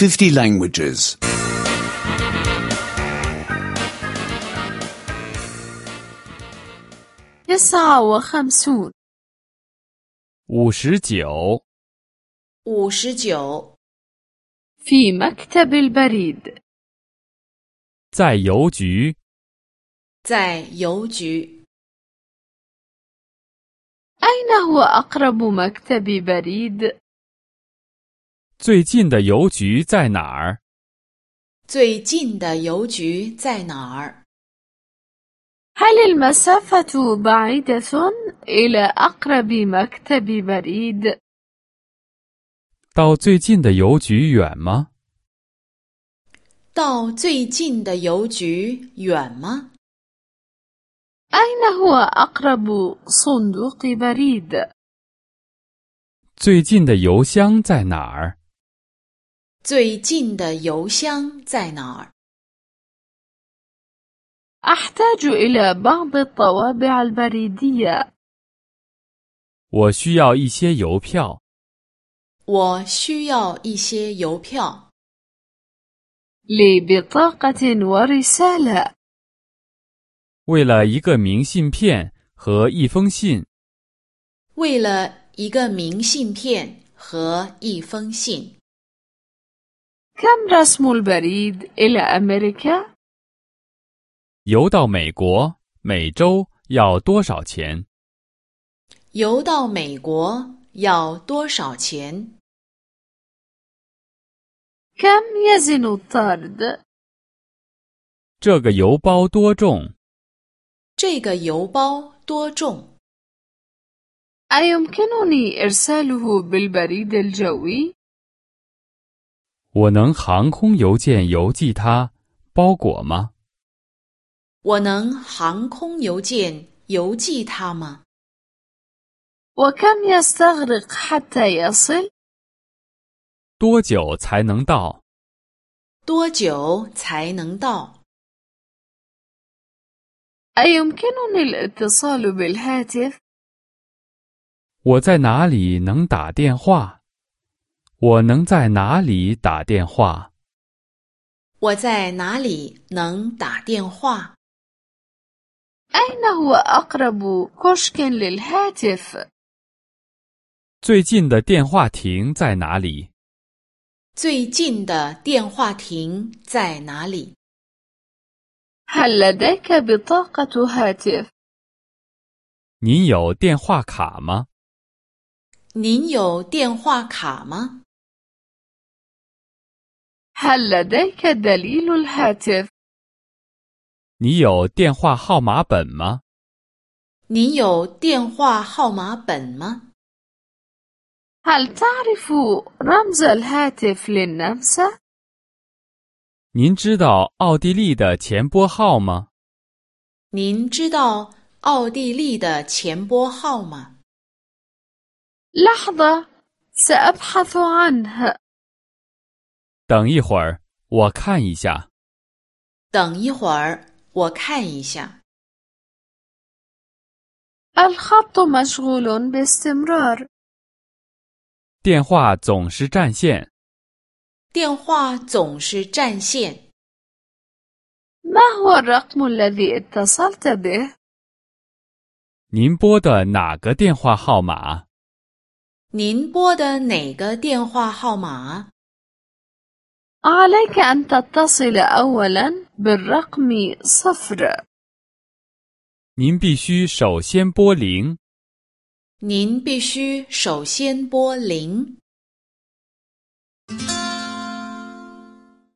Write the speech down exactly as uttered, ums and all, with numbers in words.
fifty languages. تسعة وخمسون 五十九， 五十九， في مكتب البريد. 在邮局。 在邮局。 أين هو أقرب مكتب بريد؟ 最近的邮局在哪儿？ 最近的邮局在哪儿？ هل المسافة بعيدة إلى أقرب مكتب بريد؟ 到最近的邮局远吗？ 到最近的邮局远吗？ أين هو أقرب صندوق بريد؟ 最近的邮箱在哪儿？ 最近的邮箱在哪儿？ أحتاج إلى بعض الطوابع البريدية. 我需要一些邮票。 我需要一些邮票。 لبطاقة ورسالة. 为了一个明信片和一封信。 为了一个明信片和一封信。 كم رسم البريد إلى أمريكا؟ 邮到美国、美洲要多少钱？ 邮到美国要多少钱？ كم يزن الطرد؟ 这个邮包多重？ 这个邮包多重？ أيمكنني إرساله بالبريد الجوي؟ 我能航空邮件邮寄它包裹吗？ 我能航空邮件邮寄它吗？ وكم يستغرق حتى يصل؟ 多久才能到？ 多久才能到？ أيمكنني الاتصال بالهاتف؟ 我在哪里能打电话？我能在哪里打电话？ 我在哪里能打电话？ أين هو أقرب كشك للهاتف؟ 最近的电话亭在哪里？ 最近的电话亭在哪里？ هل لديك بطاقة هاتف؟ 您有电话卡吗？ 您有电话卡吗？ هل لديك دليل الهاتف؟ 你有电话号码本吗？ 您有电话号码本吗？ هل تعرف رمز الهاتف للنمسا؟ 您知道奥地利的钱拨号吗？ 您知道奥地利的钱拨号吗？ لحظة، سأبحث عنه. 等一会儿，我看一下。 等一会儿，我看一下。 الخط مشغول باستمرار. 电话总是占线。 电话总是占线。 ما هو الرقم الذي اتصلت به؟ 您拨的哪个电话号码？ 您拨的哪个电话号码？ عليك أن تتصل أولاً بالرقم صفر. 您必须首先拨零。 您必须首先拨零。